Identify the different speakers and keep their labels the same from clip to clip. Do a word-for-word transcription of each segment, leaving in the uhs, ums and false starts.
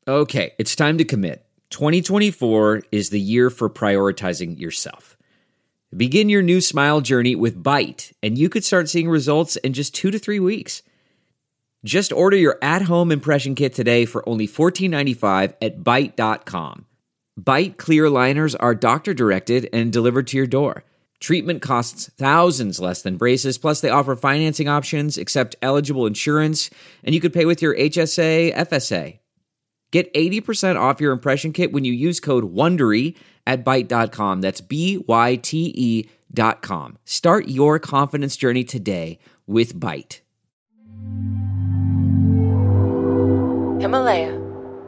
Speaker 1: Okay, it's time to commit. twenty twenty-four is the year for prioritizing yourself. Begin your new smile journey with Byte, and you could start seeing results in just two to three weeks. Just order your at-home impression kit today for only fourteen ninety-five at byte dot com. Byte clear aligners are doctor-directed and delivered to your door. Treatment costs thousands less than braces, plus they offer financing options, accept eligible insurance, and you could pay with your H S A, F S A. Get eighty percent off your impression kit when you use code WONDERY at byte dot com. That's B Y T E dot com. Start your confidence journey today with Byte.
Speaker 2: Himalaya.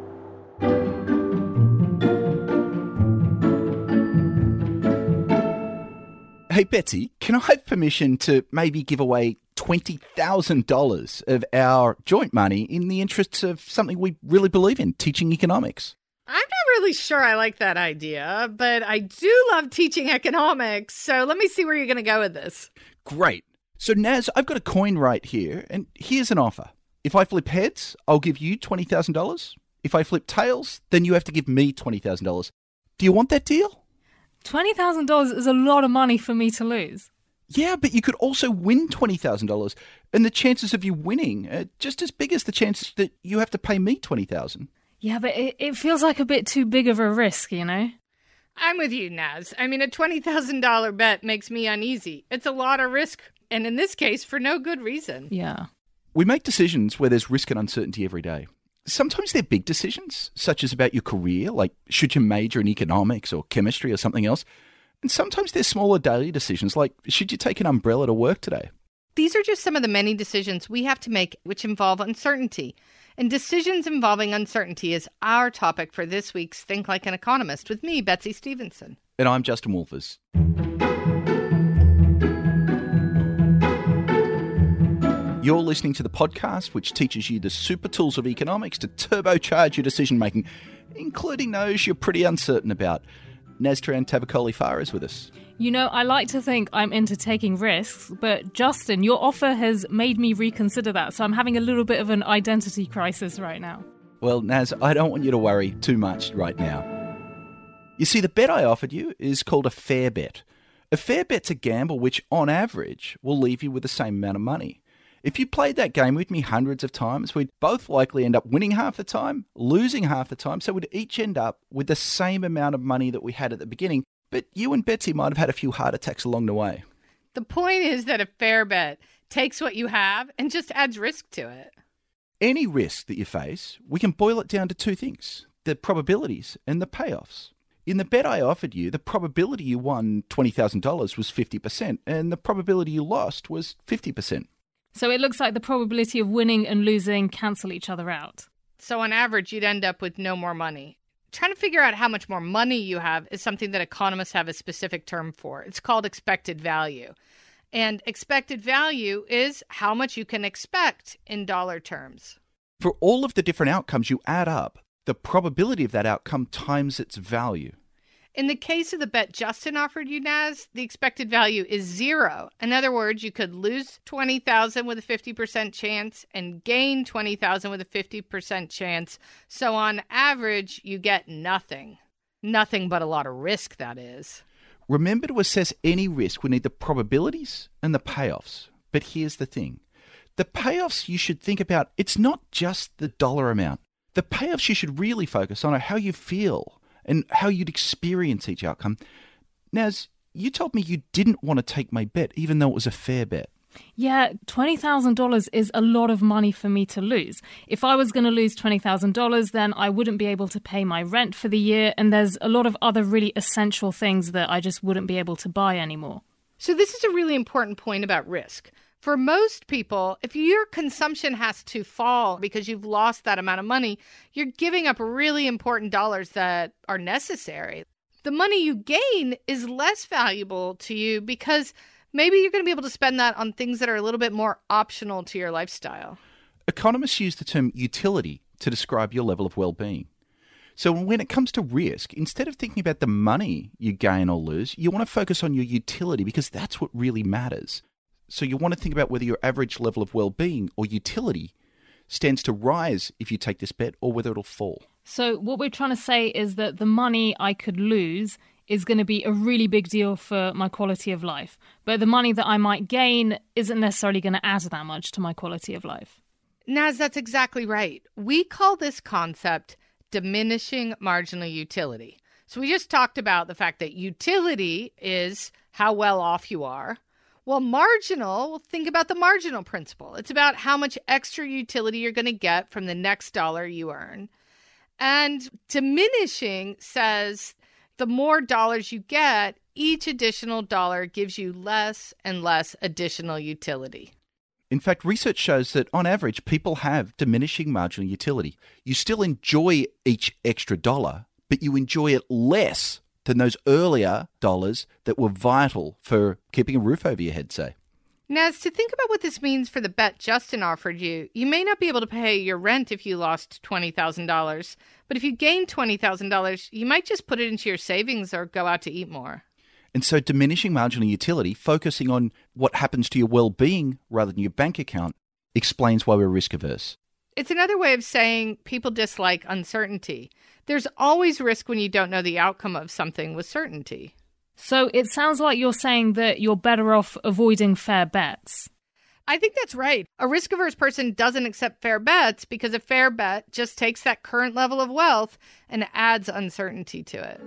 Speaker 3: Hey, Betsy, can I have permission to maybe give away twenty thousand dollars of our joint money in the interests of something we really believe in, teaching economics?
Speaker 4: I'm not really sure I like that idea, but I do love teaching economics, so let me see where you're going to go with this.
Speaker 3: Great. So, Naz, I've got a coin right here, and here's an offer. If I flip heads, I'll give you twenty thousand dollars. If I flip tails, then you have to give me twenty thousand dollars. Do you want that deal?
Speaker 5: twenty thousand dollars is a lot of money for me to lose.
Speaker 3: Yeah, but you could also win twenty thousand dollars, and the chances of you winning are just as big as the chances that you have to pay me twenty thousand dollars.
Speaker 5: Yeah, but it, it feels like a bit too big of a risk, you know?
Speaker 4: I'm with you, Naz. I mean, a twenty thousand dollars bet makes me uneasy. It's a lot of risk, and in this case, for no good reason.
Speaker 5: Yeah.
Speaker 3: We make decisions where there's risk and uncertainty every day. Sometimes they're big decisions, such as about your career, like should you major in economics or chemistry or something else. And sometimes they're smaller daily decisions, like should you take an umbrella to work today?
Speaker 4: These are just some of the many decisions we have to make which involve uncertainty. And decisions involving uncertainty is our topic for this week's Think Like an Economist with me, Betsy Stevenson.
Speaker 3: And I'm Justin Wolfers. You're listening to the podcast which teaches you the super tools of economics to turbocharge your decision-making, including those you're pretty uncertain about. Naztran Tavakoli-Farah is with us.
Speaker 5: You know, I like to think I'm into taking risks, but Justin, your offer has made me reconsider that, so I'm having a little bit of an identity crisis right now.
Speaker 3: Well, Naz, I don't want you to worry too much right now. You see, the bet I offered you is called a fair bet. A fair bet's a gamble which, on average, will leave you with the same amount of money. If you played that game with me hundreds of times, we'd both likely end up winning half the time, losing half the time, so we'd each end up with the same amount of money that we had at the beginning, but you and Betsy might have had a few heart attacks along the way.
Speaker 4: The point is that a fair bet takes what you have and just adds risk to it.
Speaker 3: Any risk that you face, we can boil it down to two things, the probabilities and the payoffs. In the bet I offered you, the probability you won twenty thousand dollars was fifty percent, and the probability you lost was fifty percent.
Speaker 5: So it looks like the probability of winning and losing cancel each other out.
Speaker 4: So on average, you'd end up with no more money. Trying to figure out how much more money you have is something that economists have a specific term for. It's called expected value. And expected value is how much you can expect in dollar terms.
Speaker 3: For all of the different outcomes you add up, the probability of that outcome times its value.
Speaker 4: In the case of the bet Justin offered you, Naz, the expected value is zero. In other words, you could lose twenty thousand dollars with a fifty percent chance and gain twenty thousand dollars with a fifty percent chance. So on average, you get nothing. Nothing but a lot of risk, that is.
Speaker 3: Remember, to assess any risk, we need the probabilities and the payoffs. But here's the thing. The payoffs you should think about, it's not just the dollar amount. The payoffs you should really focus on are how you feel and how you'd experience each outcome. Naz, you told me you didn't want to take my bet, even though it was a fair bet.
Speaker 5: Yeah, twenty thousand dollars is a lot of money for me to lose. If I was going to lose twenty thousand dollars, then I wouldn't be able to pay my rent for the year, and there's a lot of other really essential things that I just wouldn't be able to buy anymore.
Speaker 4: So this is a really important point about risk. For most people, if your consumption has to fall because you've lost that amount of money, you're giving up really important dollars that are necessary. The money you gain is less valuable to you because maybe you're going to be able to spend that on things that are a little bit more optional to your lifestyle.
Speaker 3: Economists use the term utility to describe your level of well-being. So when it comes to risk, instead of thinking about the money you gain or lose, you want to focus on your utility because that's what really matters. So you want to think about whether your average level of well-being or utility stands to rise if you take this bet or whether it'll fall.
Speaker 5: So what we're trying to say is that the money I could lose is going to be a really big deal for my quality of life. But the money that I might gain isn't necessarily going to add that much to my quality of life.
Speaker 4: Naz, that's exactly right. We call this concept diminishing marginal utility. So we just talked about the fact that utility is how well off you are. Well, marginal, well, think about the marginal principle. It's about how much extra utility you're going to get from the next dollar you earn. And diminishing says the more dollars you get, each additional dollar gives you less and less additional utility.
Speaker 3: In fact, research shows that on average, people have diminishing marginal utility. You still enjoy each extra dollar, but you enjoy it less than those earlier dollars that were vital for keeping a roof over your head, say.
Speaker 4: Naz, to think about what this means for the bet Justin offered you, you may not be able to pay your rent if you lost twenty thousand dollars, but if you gain twenty thousand dollars, you might just put it into your savings or go out to eat more.
Speaker 3: And so diminishing marginal utility, focusing on what happens to your well-being rather than your bank account, explains why we're risk-averse.
Speaker 4: It's another way of saying people dislike uncertainty. There's always risk when you don't know the outcome of something with certainty.
Speaker 5: So it sounds like you're saying that you're better off avoiding fair bets.
Speaker 4: I think that's right. A risk-averse person doesn't accept fair bets because a fair bet just takes that current level of wealth and adds uncertainty to it.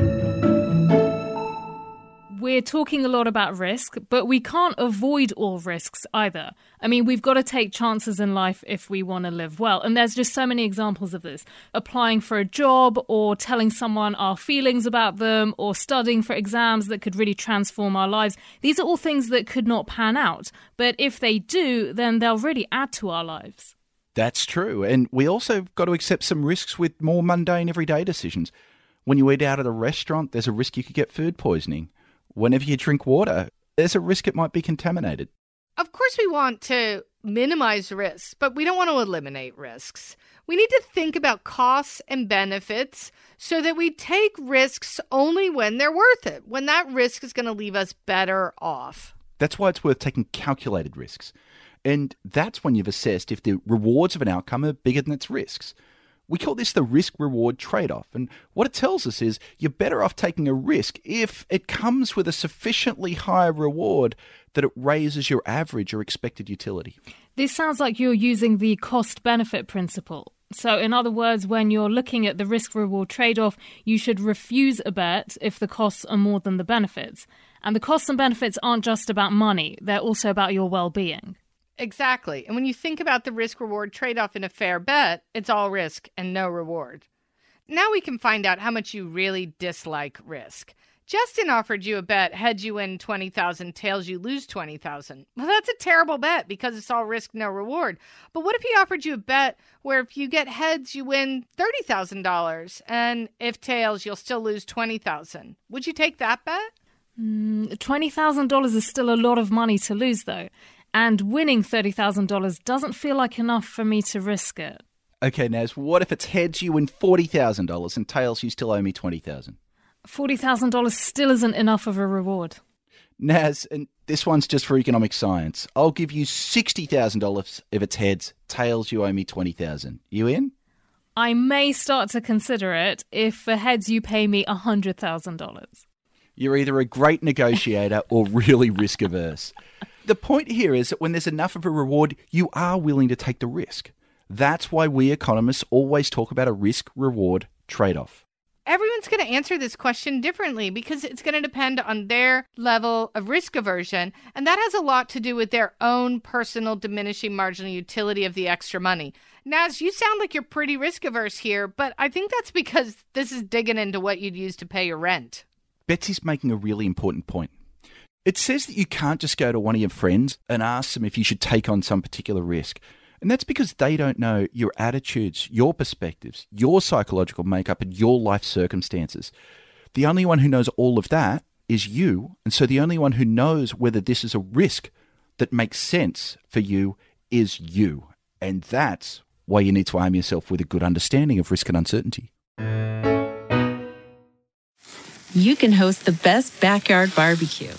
Speaker 5: We're talking a lot about risk, but we can't avoid all risks either. I mean, we've got to take chances in life if we want to live well. And there's just so many examples of this. Applying for a job or telling someone our feelings about them or studying for exams that could really transform our lives. These are all things that could not pan out. But if they do, then they'll really add to our lives.
Speaker 3: That's true. And we also got to accept some risks with more mundane everyday decisions. When you eat out at a restaurant, there's a risk you could get food poisoning. Whenever you drink water, there's a risk it might be contaminated.
Speaker 4: Of course we want to minimize risks, but we don't want to eliminate risks. We need to think about costs and benefits so that we take risks only when they're worth it, when that risk is going to leave us better off.
Speaker 3: That's why it's worth taking calculated risks. And that's when you've assessed if the rewards of an outcome are bigger than its risks. We call this the risk-reward trade-off. And what it tells us is you're better off taking a risk if it comes with a sufficiently high reward that it raises your average or expected utility.
Speaker 5: This sounds like you're using the cost-benefit principle. So in other words, when you're looking at the risk-reward trade-off, you should refuse a bet if the costs are more than the benefits. And the costs and benefits aren't just about money. They're also about your well-being.
Speaker 4: Exactly. And when you think about the risk-reward trade-off in a fair bet, it's all risk and no reward. Now we can find out how much you really dislike risk. Justin offered you a bet, heads you win twenty thousand dollars, tails you lose twenty thousand dollars. Well, that's a terrible bet because it's all risk, no reward. But what if he offered you a bet where if you get heads, you win thirty thousand dollars, and if tails, you'll still lose twenty thousand dollars? Would you take that bet?
Speaker 5: Mm, twenty thousand dollars is still a lot of money to lose, though. And winning thirty thousand dollars doesn't feel like enough for me to risk it.
Speaker 3: Okay, Naz, what if it's heads you win forty thousand dollars and tails you still owe me twenty thousand dollars?
Speaker 5: forty thousand dollars still isn't enough of a reward.
Speaker 3: Naz, and this one's just for economic science. I'll give you sixty thousand dollars if it's heads, tails you owe me twenty thousand dollars. You in?
Speaker 5: I may start to consider it if for heads you pay me one hundred thousand dollars.
Speaker 3: You're either a great negotiator or really risk-averse. The point here is that when there's enough of a reward, you are willing to take the risk. That's why we economists always talk about a risk-reward trade-off.
Speaker 4: Everyone's going to answer this question differently because it's going to depend on their level of risk aversion, and that has a lot to do with their own personal diminishing marginal utility of the extra money. Naz, you sound like you're pretty risk-averse here, but I think that's because this is digging into what you'd use to pay your rent.
Speaker 3: Betsy's making a really important point. It says that you can't just go to one of your friends and ask them if you should take on some particular risk. And that's because they don't know your attitudes, your perspectives, your psychological makeup, and your life circumstances. The only one who knows all of that is you. And so the only one who knows whether this is a risk that makes sense for you is you. And that's why you need to arm yourself with a good understanding of risk and uncertainty.
Speaker 2: You can host the best backyard barbecue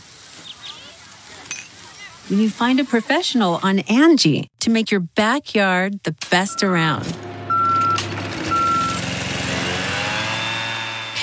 Speaker 2: when you find a professional on Angie to make your backyard the best around.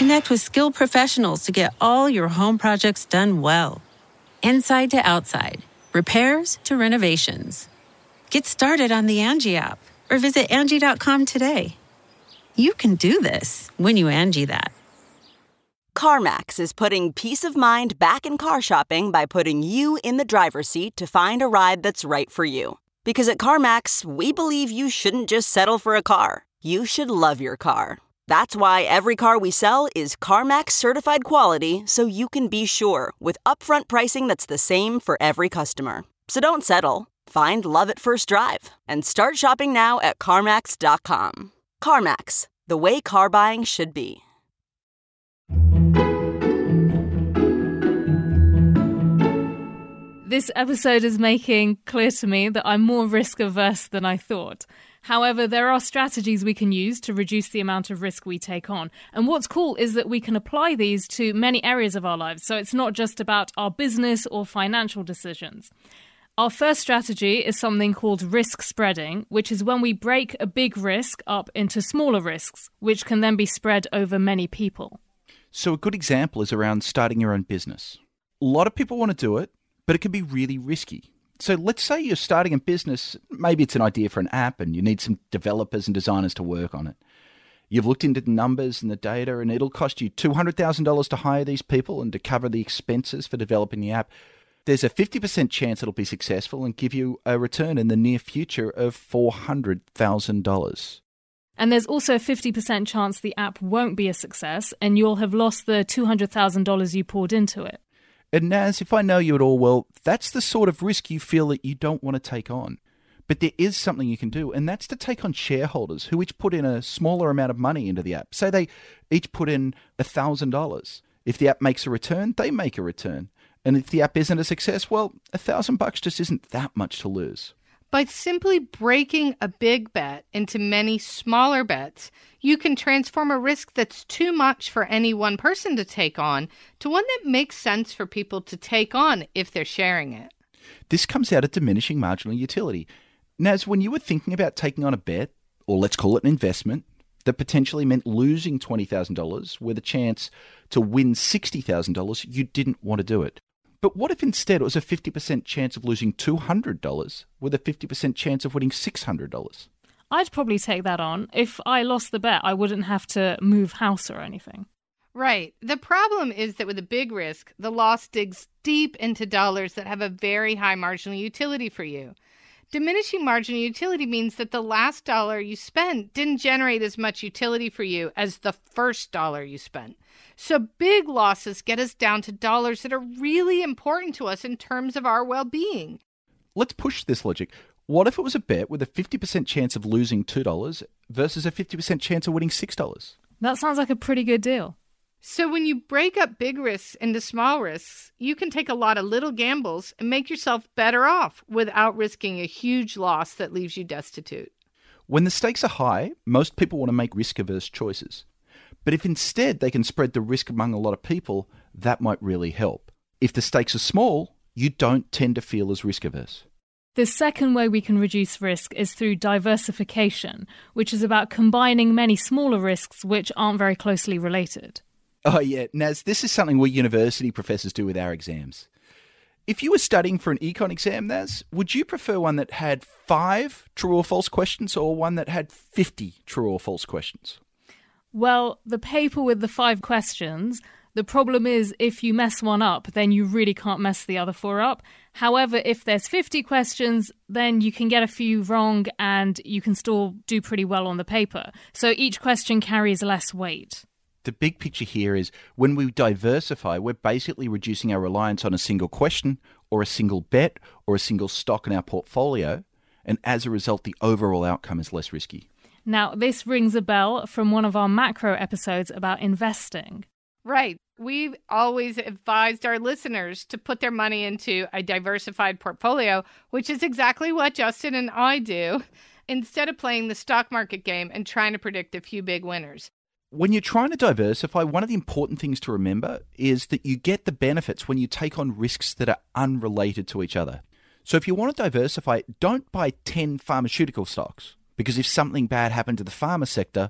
Speaker 2: Connect with skilled professionals to get all your home projects done well. Inside to outside, repairs to renovations. Get started on the Angie app or visit Angie dot com today. You can do this when you Angie that.
Speaker 6: CarMax is putting peace of mind back in car shopping by putting you in the driver's seat to find a ride that's right for you. Because at CarMax, we believe you shouldn't just settle for a car. You should love your car. That's why every car we sell is CarMax certified quality, so you can be sure with upfront pricing that's the same for every customer. So don't settle. Find love at first drive and start shopping now at CarMax dot com. CarMax, the way car buying should be.
Speaker 5: This episode is making clear to me that I'm more risk-averse than I thought. However, there are strategies we can use to reduce the amount of risk we take on. And what's cool is that we can apply these to many areas of our lives. So it's not just about our business or financial decisions. Our first strategy is something called risk spreading, which is when we break a big risk up into smaller risks, which can then be spread over many people.
Speaker 3: So a good example is around starting your own business. A lot of people want to do it, but it can be really risky. So let's say you're starting a business, maybe it's an idea for an app and you need some developers and designers to work on it. You've looked into the numbers and the data and it'll cost you two hundred thousand dollars to hire these people and to cover the expenses for developing the app. There's a fifty percent chance it'll be successful and give you a return in the near future of four hundred thousand dollars.
Speaker 5: And there's also a fifty percent chance the app won't be a success and you'll have lost the two hundred thousand dollars you poured into it.
Speaker 3: And Naz, if I know you at all well, that's the sort of risk you feel that you don't want to take on. But there is something you can do, and that's to take on shareholders who each put in a smaller amount of money into the app. Say they each put in one thousand dollars. If the app makes a return, they make a return. And if the app isn't a success, well, one thousand bucks just isn't that much to lose.
Speaker 4: By simply breaking a big bet into many smaller bets, you can transform a risk that's too much for any one person to take on to one that makes sense for people to take on if they're sharing it.
Speaker 3: This comes out of diminishing marginal utility. Naz, when you were thinking about taking on a bet, or let's call it an investment, that potentially meant losing twenty thousand dollars with a chance to win sixty thousand dollars, you didn't want to do it. But what if instead it was a fifty percent chance of losing two hundred dollars with a fifty percent chance of winning six hundred dollars?
Speaker 5: I'd probably take that on. If I lost the bet, I wouldn't have to move house or anything.
Speaker 4: Right. The problem is that with a big risk, the loss digs deep into dollars that have a very high marginal utility for you. Diminishing marginal utility means that the last dollar you spent didn't generate as much utility for you as the first dollar you spent. So big losses get us down to dollars that are really important to us in terms of our well-being.
Speaker 3: Let's push this logic. What if it was a bet with a fifty percent chance of losing two dollars versus a fifty percent chance of winning six dollars?
Speaker 5: That sounds like a pretty good deal.
Speaker 4: So when you break up big risks into small risks, you can take a lot of little gambles and make yourself better off without risking a huge loss that leaves you destitute.
Speaker 3: When the stakes are high, most people want to make risk-averse choices. But if instead they can spread the risk among a lot of people, that might really help. If the stakes are small, you don't tend to feel as risk-averse.
Speaker 5: The second way we can reduce risk is through diversification, which is about combining many smaller risks which aren't very closely related.
Speaker 3: Oh yeah, Naz, this is something we university professors do with our exams. If you were studying for an econ exam, Naz, would you prefer one that had five true or false questions or one that had fifty true or false questions?
Speaker 5: Well, the paper with the five questions, the problem is if you mess one up, then you really can't mess the other four up. However, if there's fifty questions, then you can get a few wrong and you can still do pretty well on the paper. So each question carries less weight.
Speaker 3: The big picture here is when we diversify, we're basically reducing our reliance on a single question or a single bet or a single stock in our portfolio. And as a result, the overall outcome is less risky.
Speaker 5: Now, this rings a bell from one of our macro episodes about investing.
Speaker 4: Right. We've always advised our listeners to put their money into a diversified portfolio, which is exactly what Justin and I do, instead of playing the stock market game and trying to predict a few big winners.
Speaker 3: When you're trying to diversify, one of the important things to remember is that you get the benefits when you take on risks that are unrelated to each other. So if you want to diversify, don't buy ten pharmaceutical stocks, because if something bad happened to the pharma sector,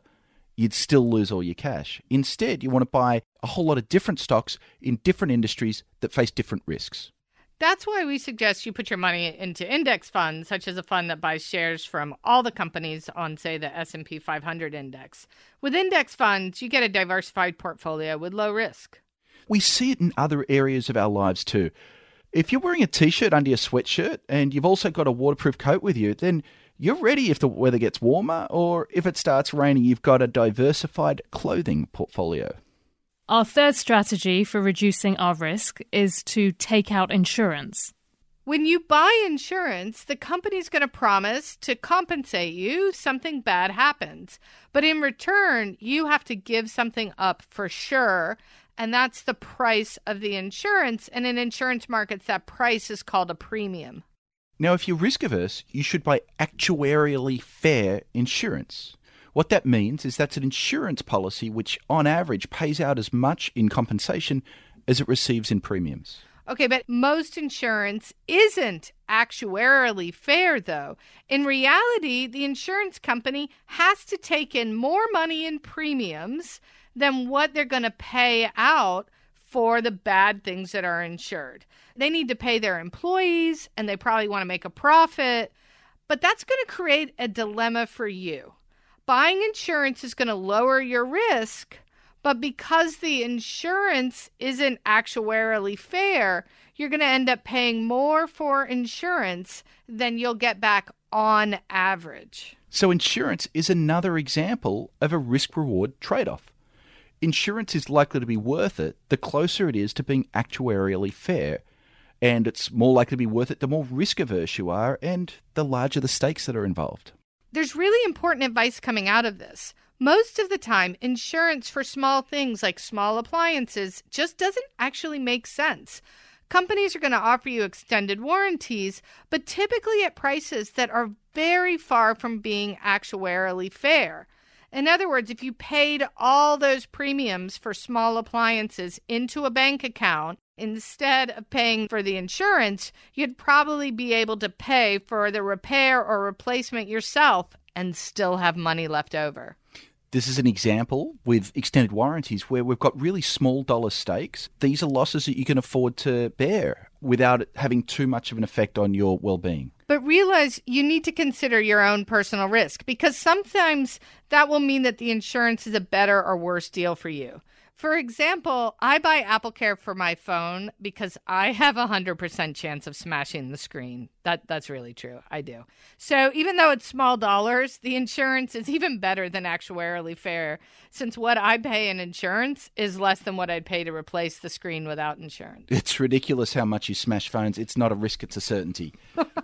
Speaker 3: you'd still lose all your cash. Instead, you want to buy a whole lot of different stocks in different industries that face different risks.
Speaker 4: That's why we suggest you put your money into index funds, such as a fund that buys shares from all the companies on, say, the S and P five hundred index. With index funds, you get a diversified portfolio with low risk.
Speaker 3: We see it in other areas of our lives too. If you're wearing a t-shirt under your sweatshirt and you've also got a waterproof coat with you, then you're ready if the weather gets warmer, or if it starts raining, you've got a diversified clothing portfolio.
Speaker 5: Our third strategy for reducing our risk is to take out insurance.
Speaker 4: When you buy insurance, the company's going to promise to compensate you if something bad happens. But in return, you have to give something up for sure, and that's the price of the insurance. And in insurance markets, that price is called a premium.
Speaker 3: Now, if you're risk averse, you should buy actuarially fair insurance. What that means is that's an insurance policy which, on average, pays out as much in compensation as it receives in premiums.
Speaker 4: Okay, but most insurance isn't actuarially fair, though. In reality, the insurance company has to take in more money in premiums than what they're going to pay out for the bad things that are insured. They need to pay their employees, and they probably want to make a profit, but that's going to create a dilemma for you. Buying insurance is going to lower your risk, but because the insurance isn't actuarially fair, you're going to end up paying more for insurance than you'll get back on average.
Speaker 3: So insurance is another example of a risk-reward trade-off. Insurance is likely to be worth it the closer it is to being actuarially fair, and it's more likely to be worth it the more risk-averse you are and the larger the stakes that are involved.
Speaker 4: There's really important advice coming out of this. Most of the time, insurance for small things like small appliances just doesn't actually make sense. Companies are going to offer you extended warranties, but typically at prices that are very far from being actuarially fair. In other words, if you paid all those premiums for small appliances into a bank account, instead of paying for the insurance, you'd probably be able to pay for the repair or replacement yourself and still have money left over.
Speaker 3: This is an example with extended warranties where we've got really small dollar stakes. These are losses that you can afford to bear without it having too much of an effect on your well-being.
Speaker 4: But realize you need to consider your own personal risk, because sometimes that will mean that the insurance is a better or worse deal for you. For example, I buy AppleCare for my phone because I have a one hundred percent chance of smashing the screen. That That's really true. I do. So even though it's small dollars, the insurance is even better than actuarially fair, since what I pay in insurance is less than what I'd pay to replace the screen without insurance.
Speaker 3: It's ridiculous how much you smash phones. It's not a risk, it's a certainty.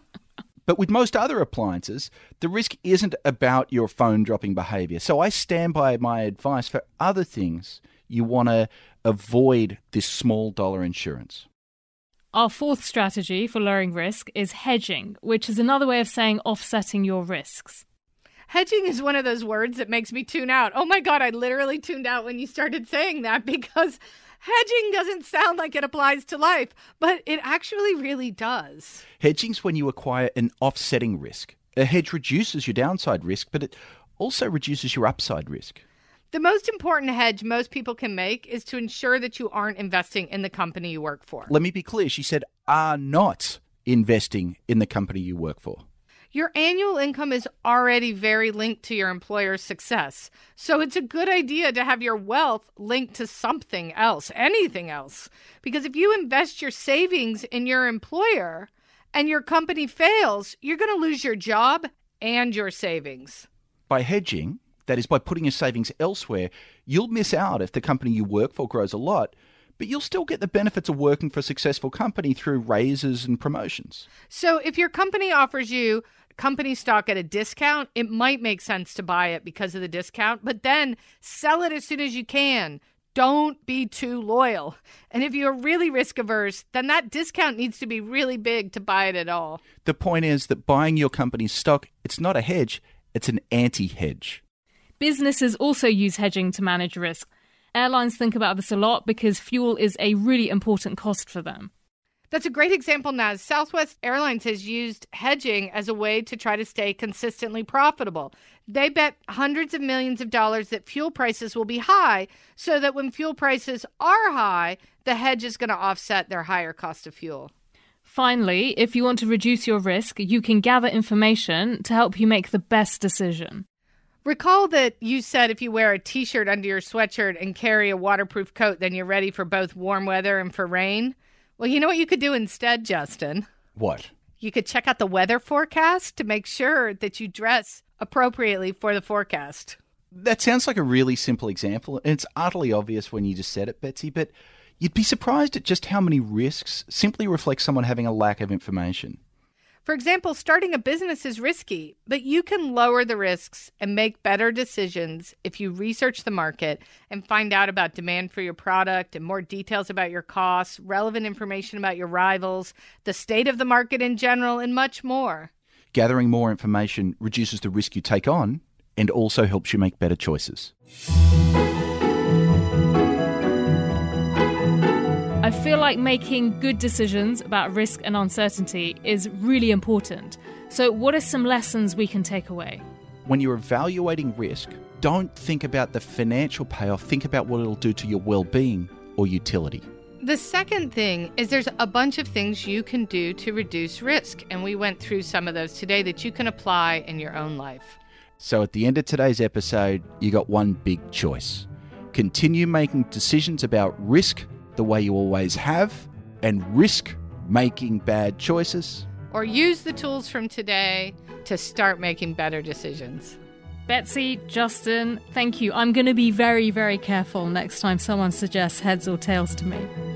Speaker 3: But with most other appliances, the risk isn't about your phone-dropping behavior. So I stand by my advice for other things. You want to avoid this small dollar insurance.
Speaker 5: Our fourth strategy for lowering risk is hedging, which is another way of saying offsetting your risks.
Speaker 4: Hedging is one of those words that makes me tune out. Oh my God, I literally tuned out when you started saying that, because hedging doesn't sound like it applies to life, but it actually really does.
Speaker 3: Hedging's when you acquire an offsetting risk. A hedge reduces your downside risk, but it also reduces your upside risk.
Speaker 4: The most important hedge most people can make is to ensure that you aren't investing in the company you work for.
Speaker 3: Let me be clear. She said, are not investing in the company you work for.
Speaker 4: Your annual income is already very linked to your employer's success. So it's a good idea to have your wealth linked to something else, anything else. Because if you invest your savings in your employer and your company fails, you're going to lose your job and your savings.
Speaker 3: By hedging, that is by putting your savings elsewhere, you'll miss out if the company you work for grows a lot, but you'll still get the benefits of working for a successful company through raises and promotions.
Speaker 4: So if your company offers you company stock at a discount, it might make sense to buy it because of the discount, but then sell it as soon as you can. Don't be too loyal. And if you're really risk averse, then that discount needs to be really big to buy it at all.
Speaker 3: The point is that buying your company's stock, it's not a hedge, it's an anti-hedge.
Speaker 5: Businesses also use hedging to manage risk. Airlines think about this a lot because fuel is a really important cost for them.
Speaker 4: That's a great example, Naz. Southwest Airlines has used hedging as a way to try to stay consistently profitable. They bet hundreds of millions of dollars that fuel prices will be high, so that when fuel prices are high, the hedge is going to offset their higher cost of fuel.
Speaker 5: Finally, if you want to reduce your risk, you can gather information to help you make the best decision.
Speaker 4: Recall that you said if you wear a t-shirt under your sweatshirt and carry a waterproof coat, then you're ready for both warm weather and for rain. Well, you know what you could do instead, Justin?
Speaker 3: What?
Speaker 4: You could check out the weather forecast to make sure that you dress appropriately for the forecast.
Speaker 3: That sounds like a really simple example, and it's utterly obvious when you just said it, Betsy, but you'd be surprised at just how many risks simply reflect someone having a lack of information.
Speaker 4: For example, starting a business is risky, but you can lower the risks and make better decisions if you research the market and find out about demand for your product and more details about your costs, relevant information about your rivals, the state of the market in general, and much more.
Speaker 3: Gathering more information reduces the risk you take on and also helps you make better choices.
Speaker 5: I feel like making good decisions about risk and uncertainty is really important. So what are some lessons we can take away?
Speaker 3: When you're evaluating risk, don't think about the financial payoff. Think about what it'll do to your well-being or utility.
Speaker 4: The second thing is there's a bunch of things you can do to reduce risk, and we went through some of those today that you can apply in your own life.
Speaker 3: So at the end of today's episode, you got one big choice. Continue making decisions about risk the way you always have, and risk making bad choices.
Speaker 4: Or use the tools from today to start making better decisions.
Speaker 5: Betsy, Justin, thank you. I'm going to be very, very careful next time someone suggests heads or tails to me.